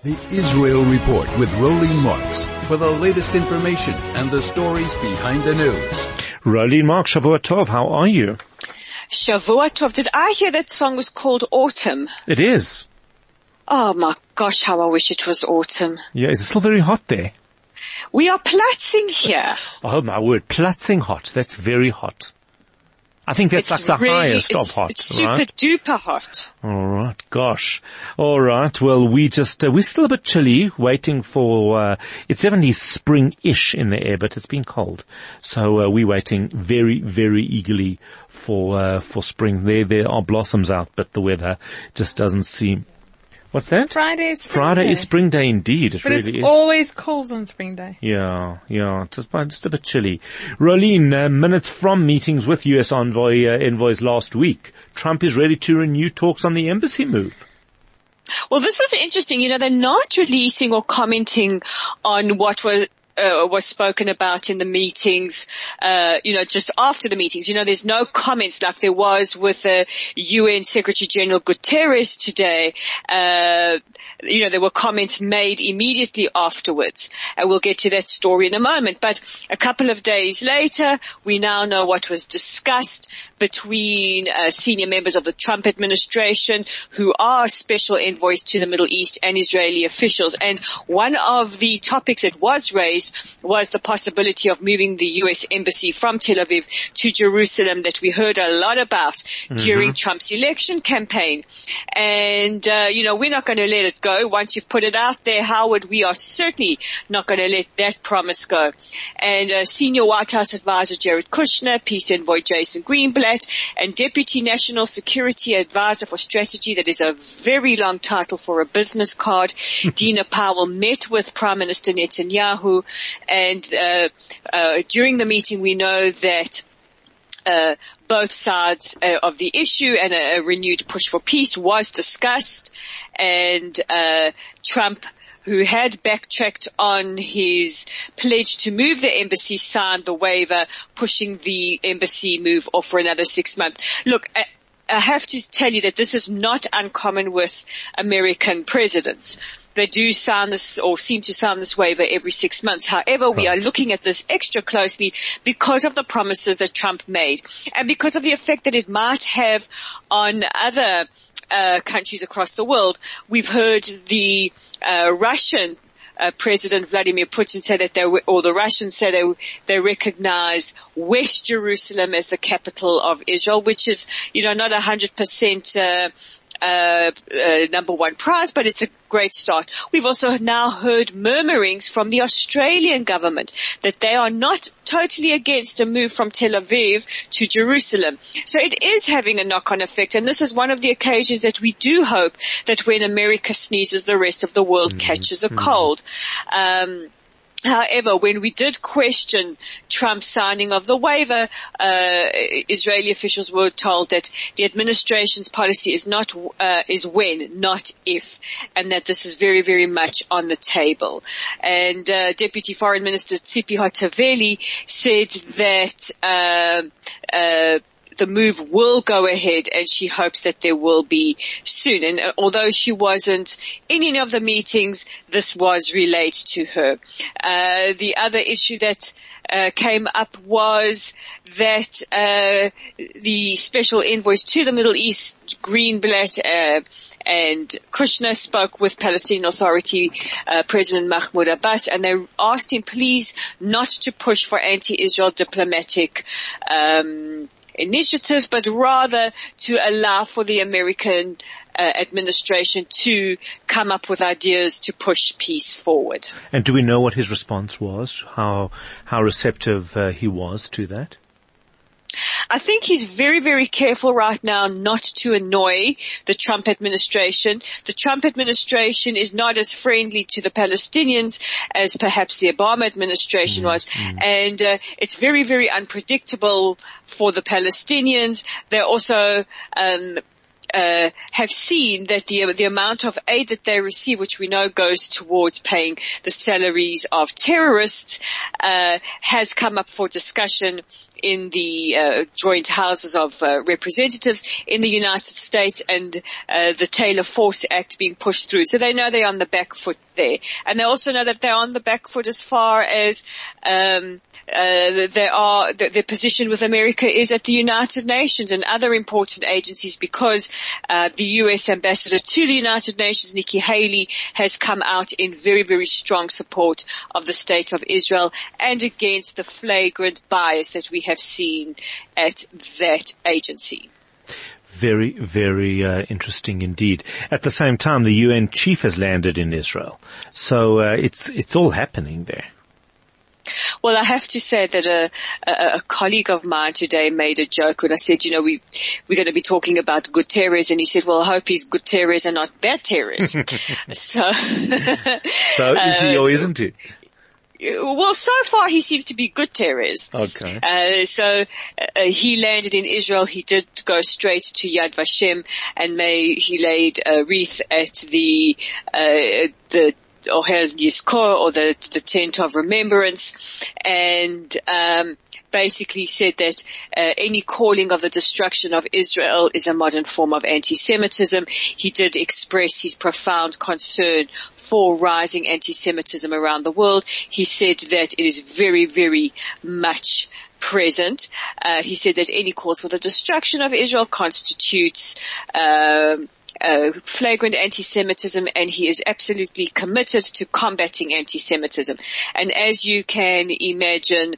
The Israel Report with Rolene Marks for the latest information and the stories behind the news. Rolene Marks, Shavua Tov, how are you? Shavua Tov. Did I hear that song was called Autumn? It is. Oh my gosh, how I wish it was autumn. Yeah, is it still very hot there? We are platzing here. Oh my word, platzing hot. That's very hot. I think that's like the highest of hot, it's super duper hot. All right, gosh. All right, well, we're still a bit chilly, waiting for, it's definitely spring-ish in the air, but it's been cold. So, we're waiting very, very eagerly for spring. There are blossoms out, but the weather just doesn't seem. What's that? Friday is spring Friday day. Is spring day indeed. But really it's always cold on spring day. Yeah. It's just a bit chilly. Rolene, minutes from meetings with U.S. envoys last week, Trump is ready to renew talks on the embassy move. Well, this is interesting. You know, they're not releasing or commenting on what was spoken about in the meetings, just after the meetings. You know, there's no comments like there was with UN Secretary General Guterres today. There were comments made immediately afterwards. And we'll get to that story in a moment. But a couple of days later, we now know what was discussed between senior members of the Trump administration who are special envoys to the Middle East and Israeli officials. And one of the topics that was raised was the possibility of moving the U.S. embassy from Tel Aviv to Jerusalem that we heard a lot about during Trump's election campaign. And, we're not going to let it go. Once you've put it out there, Howard, we are certainly not going to let that promise go. And senior White House advisor Jared Kushner, peace envoy Jason Greenblatt, and Deputy National Security Advisor for Strategy, that is a very long title for a business card, Dina Powell, met with Prime Minister Netanyahu. And during the meeting, we know that both sides of the issue and a renewed push for peace was discussed. And Trump, who had backtracked on his pledge to move the embassy, signed the waiver, pushing the embassy move off for another 6 months. Look, I have to tell you that this is not uncommon with American presidents. They do sign this or seem to sign this waiver every 6 months. However, we are looking at this extra closely because of the promises that Trump made and because of the effect that it might have on other countries across the world. We've heard the Russian President Vladimir Putin say that the Russians say they recognize West Jerusalem as the capital of Israel, which is, not 100%, number one prize, but it's a great start. We've also now heard murmurings from the Australian government that they are not totally against a move from Tel Aviv to Jerusalem. So it is having a knock-on effect, and this is one of the occasions that we do hope that when America sneezes, the rest of the world catches a cold. However, when we did question Trump's signing of the waiver, Israeli officials were told that the administration's policy is is when, not if, and that this is very, very much on the table. And Deputy Foreign Minister Tzipi Hotovely said that the move will go ahead, and she hopes that there will be soon. And although she wasn't in any of the meetings, this was relayed to her. The other issue that came up was that the special envoys to the Middle East, Greenblatt and Kushner, spoke with Palestinian Authority President Mahmoud Abbas, and they asked him please not to push for anti-Israel diplomatic initiative, but rather to allow for the American administration to come up with ideas to push peace forward. And do we know what his response was? How receptive he was to that? I think he's very, very careful right now not to annoy the Trump administration. The Trump administration is not as friendly to the Palestinians as perhaps the Obama administration was. And it's very, very unpredictable for the Palestinians. They're also have seen that the amount of aid that they receive, which we know goes towards paying the salaries of terrorists, has come up for discussion in the joint houses of representatives in the United States, and the Taylor Force Act being pushed through. So they know they're on the back foot there. And they also know that they're on the back foot as far as their position with America is at the United Nations and other important agencies, because the U.S. ambassador to the United Nations, Nikki Haley, has come out in very, very strong support of the state of Israel and against the flagrant bias that we have seen at that agency. Very, very interesting indeed. At the same time, the UN chief has landed in Israel, so it's all happening there. Well, I have to say that a colleague of mine today made a joke when I said, we're going to be talking about good terrorists, and he said, well, I hope he's good terrorists and not bad terrorists. So is he or isn't he? Well, so far he seems to be good terrorists. Okay. So he landed in Israel. He did go straight to Yad Vashem, and he laid a wreath at the Ohel Yizkor, or the tent of remembrance, and basically said that any calling of the destruction of Israel is a modern form of anti-Semitism. He did express his profound concern for rising anti-Semitism around the world. He said that it is very, very much present. He said that any calls for the destruction of Israel constitutes flagrant anti-Semitism, and he is absolutely committed to combating anti-Semitism. And as you can imagine,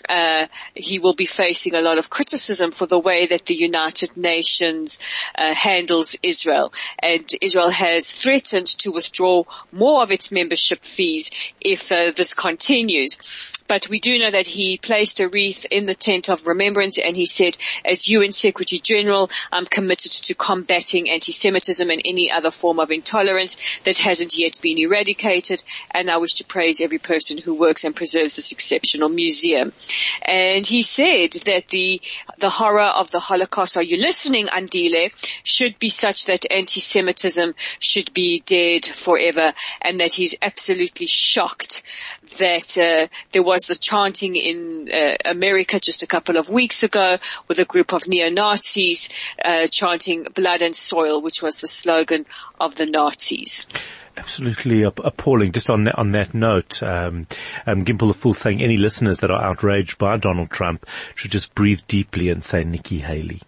he will be facing a lot of criticism for the way that the United Nations handles Israel. And Israel has threatened to withdraw more of its membership fees if this continues. But we do know that he placed a wreath in the tent of remembrance, and he said, as UN Secretary General, I'm committed to combating anti-Semitism and any other form of intolerance that hasn't yet been eradicated, and I wish to praise every person who works and preserves this exceptional museum. And he said that the horror of the Holocaust, are you listening, Andile, should be such that anti-Semitism should be dead forever, and that he's absolutely shocked that there was the chanting in America just a couple of weeks ago with a group of neo-Nazis chanting blood and soil, which was the slogan of the Nazis. Absolutely appalling. Just on that note, Gimple the Fool saying any listeners that are outraged by Donald Trump should just breathe deeply and say Nikki Haley.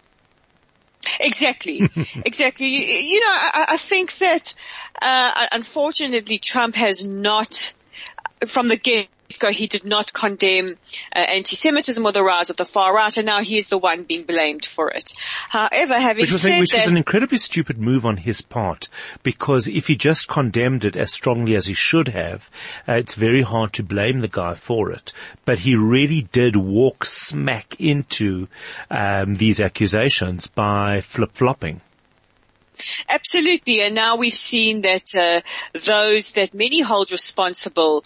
Exactly. Exactly. I think that unfortunately Trump has not, from the get-go, he did not condemn anti-Semitism or the rise of the far right, and now he is the one being blamed for it. However, which was an incredibly stupid move on his part, because if he just condemned it as strongly as he should have, it's very hard to blame the guy for it. But he really did walk smack into these accusations by flip-flopping. Absolutely, and now we've seen that those that many hold responsible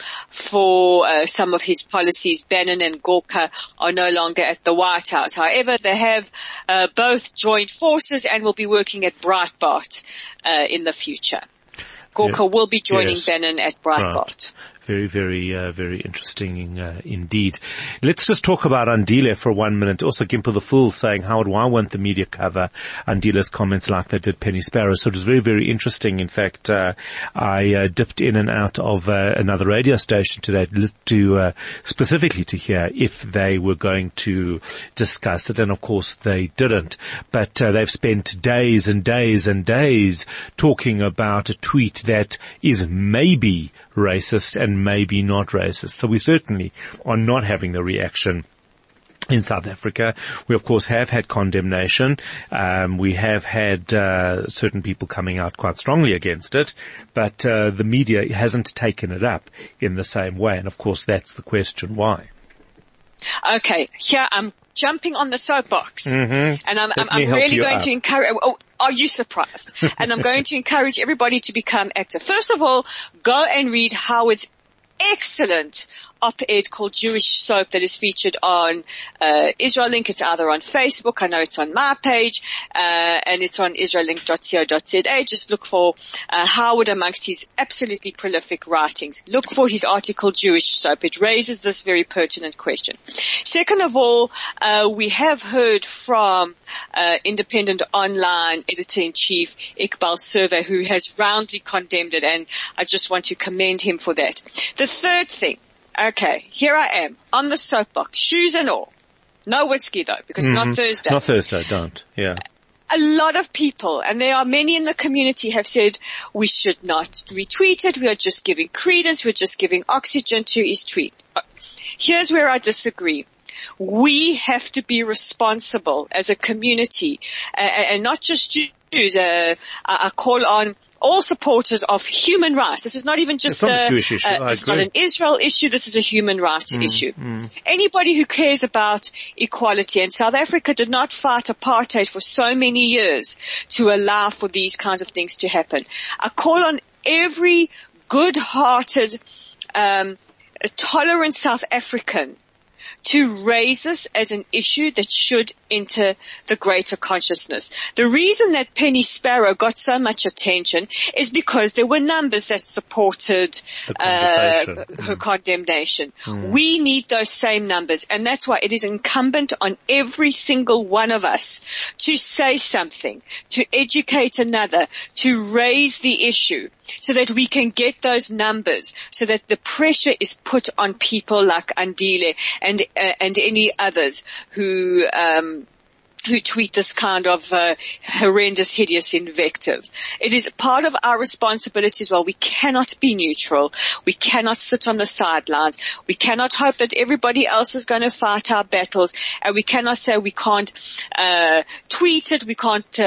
for some of his policies, Bannon and Gorka, are no longer at the White House. However, they have both joined forces and will be working at Breitbart in the future. Gorka will be joining Bannon at Breitbart. Right. Very, very, very interesting indeed. Let's just talk about Andile for 1 minute. Also, Gimple the Fool saying, Howard, why won't the media cover Andile's comments like they did Penny Sparrow? So it was very, very interesting. In fact, I dipped in and out of another radio station today to specifically to hear if they were going to discuss it, and of course they didn't. But they've spent days and days and days talking about a tweet that is maybe racist and maybe not racist. So we certainly are not having the reaction in South Africa. We of course have had condemnation. We have had certain people coming out quite strongly against it, but the media hasn't taken it up in the same way. And of course that's the question why. Okay, here I'm jumping on the soapbox, and I'm really going to encourage. Oh, are you surprised? And I'm going to encourage everybody to become active. First of all, go and read Howard's excellent op-ed called Jewish Soap that is featured on Israel Link. It's either on Facebook, I know it's on my page, and it's on israellink.co.za. Just look for Howard amongst his absolutely prolific writings. Look for his article Jewish Soap. It raises this very pertinent question. Second of all, we have heard from Independent Online Editor-in-Chief Iqbal Survey, who has roundly condemned it, and I just want to commend him for that. The third thing, okay, here I am on the soapbox, shoes and all. No whiskey though, because it's not Thursday. Not Thursday, don't. Yeah. A lot of people, and there are many in the community, have said we should not retweet it. We are just giving credence. We're just giving oxygen to his tweet. Here's where I disagree. We have to be responsible as a community, and not just Jews. I call on all supporters of human rights. This is not even just not a Jewish issue. It's not an Israel issue. This is a human rights issue. Anybody who cares about equality, and South Africa did not fight apartheid for so many years to allow for these kinds of things to happen. I call on every good-hearted, tolerant South African to raise this as an issue that should enter the greater consciousness. The reason that Penny Sparrow got so much attention is because there were numbers that supported her condemnation. We need those same numbers, and that's why it is incumbent on every single one of us to say something, to educate another, to raise the issue, so that we can get those numbers, so that the pressure is put on people like Andile and any others who tweet this kind of horrendous, hideous invective. It is part of our responsibility as well. We cannot be neutral. We cannot sit on the sidelines. We cannot hope that everybody else is going to fight our battles, and we cannot say we can't tweet it, we can't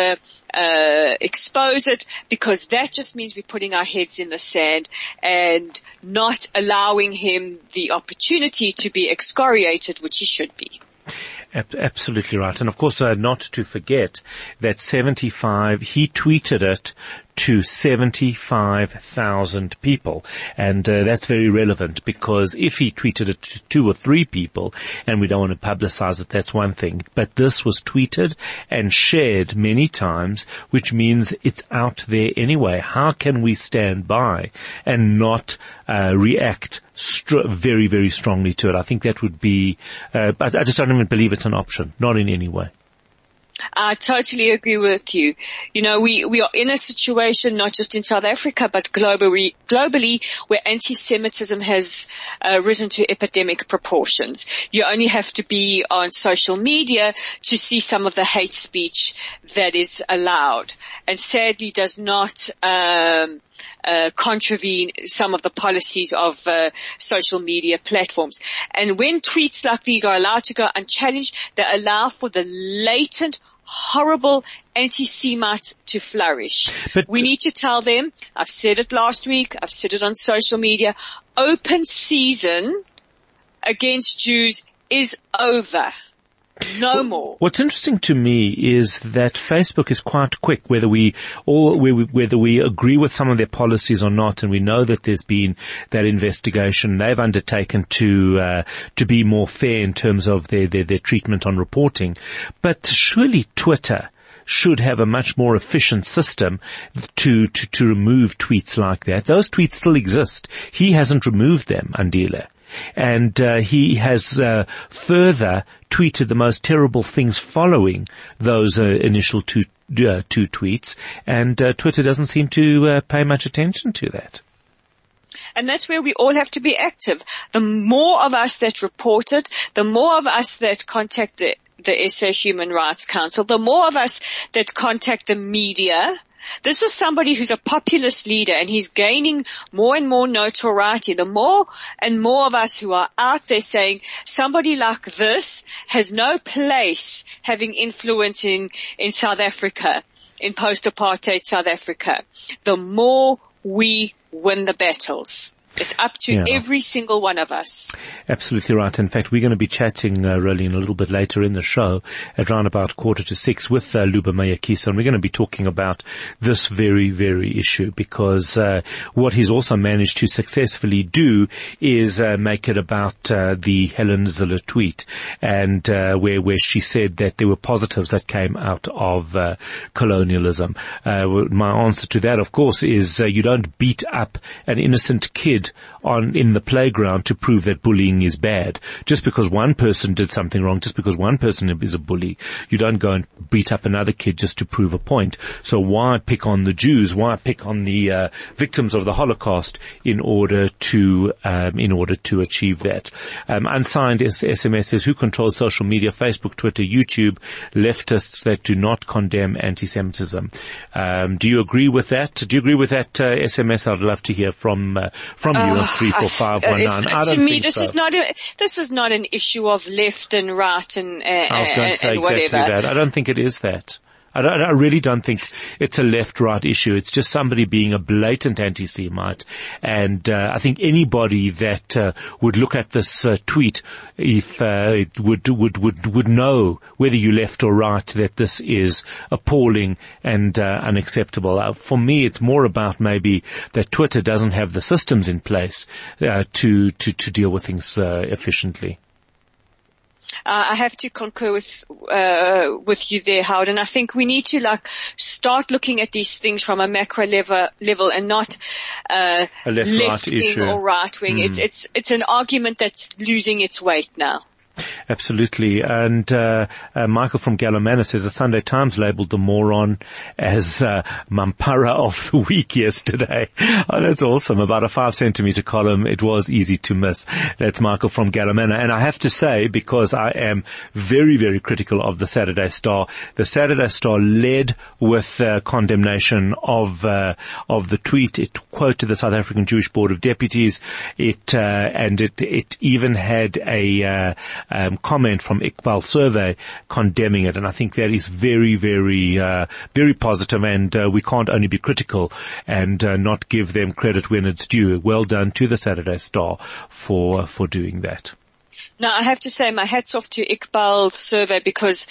expose it, because that just means we're putting our heads in the sand and not allowing him the opportunity to be excoriated, which he should be. Absolutely right. And of course, not to forget that he tweeted it to 75,000 people. And that's very relevant, because if he tweeted it to 2 or 3 people, and we don't want to publicize it, that's one thing. But this was tweeted and shared many times, which means it's out there anyway. How can we stand by and not react very, very strongly to it? I think that would be, I just don't even believe it's an option, not in any way. I totally agree with you. You know, we are in a situation not just in South Africa but globally where anti-Semitism has risen to epidemic proportions. You only have to be on social media to see some of the hate speech that is allowed, and sadly does not contravene some of the policies of social media platforms. And when tweets like these are allowed to go unchallenged, they allow for the latent, horrible anti-Semites to flourish. But we need to tell them, I've said it last week, I've said it on social media, open season against Jews is over. No more. What's interesting to me is that Facebook is quite quick, whether we agree with some of their policies or not, and we know that there's been that investigation they've undertaken to be more fair in terms of their treatment on reporting. But surely Twitter should have a much more efficient system to remove tweets like that. Those tweets still exist. He hasn't removed them, Andile. And he has further tweeted the most terrible things following those initial two tweets, and Twitter doesn't seem to pay much attention to that. And that's where we all have to be active. The more of us that report it, the more of us that contact the SA Human Rights Council, the more of us that contact the media. This is somebody who's a populist leader, and he's gaining more and more notoriety. The more and more of us who are out there saying somebody like this has no place having influence in South Africa, in post-apartheid South Africa, the more we win the battles. It's up to every single one of us. Absolutely right. In fact, we're going to be chatting, Rolene, a little bit later in the show at around about 5:45 with Luba Mayakiso, and we're going to be talking about this very, very issue because what he's also managed to successfully do is make it about the Helen Zille tweet, and where she said that there were positives that came out of colonialism. My answer to that, of course, is you don't beat up an innocent kid in the playground to prove that bullying is bad. Just because one person did something wrong, just because one person is a bully, you don't go and beat up another kid just to prove a point. So why pick on the Jews? Why pick on the victims of the Holocaust in order to achieve that? Unsigned SMS says, who controls social media? Facebook, Twitter, YouTube, leftists that do not condemn anti-Semitism. Do you agree with that? Do you agree with that SMS? I'd love to hear from you on 34519. To me, this is not an issue of left and right and I was going to say exactly whatever. that. I don't think it is that. I really don't think it's a left-right issue. It's just somebody being a blatant anti-Semite. And I think anybody that would look at this tweet, if would know whether you left or right, that this is appalling and unacceptable. For me, it's more about maybe that Twitter doesn't have the systems in place to deal with things efficiently. I have to concur with you there, Howard, and I think we need to start looking at these things from a macro level and not a left wing or right wing. It's an argument that's losing its weight now. Absolutely. And Michael from Gallimana says the Sunday Times labelled the moron as Mampara of the week yesterday. Oh, that's awesome. About a 5 centimeter column. It was easy to miss. That's Michael from Gallimana. And I have to say, because I am very, very critical of the Saturday Star led with condemnation of the tweet. It quoted the South African Jewish Board of Deputies. It even had a comment from Iqbal Survey condemning it, and I think that is very, very, very positive, and we can't only be critical and not give them credit when it's due. Well done to the Saturday Star for doing that. Now, I have to say my hats off to Iqbal Survey because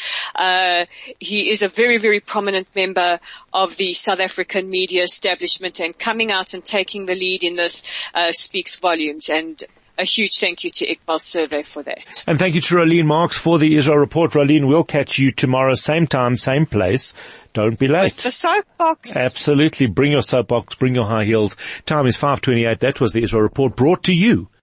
he is a very, very prominent member of the South African media establishment, and coming out and taking the lead in this speaks volumes, and a huge thank you to Iqbal Survey for that. And thank you to Rolene Marks for the Israel Report. Rolene, we'll catch you tomorrow, same time, same place. Don't be late. With the soapbox. Absolutely. Bring your soapbox, bring your high heels. Time is 5:28. That was the Israel Report brought to you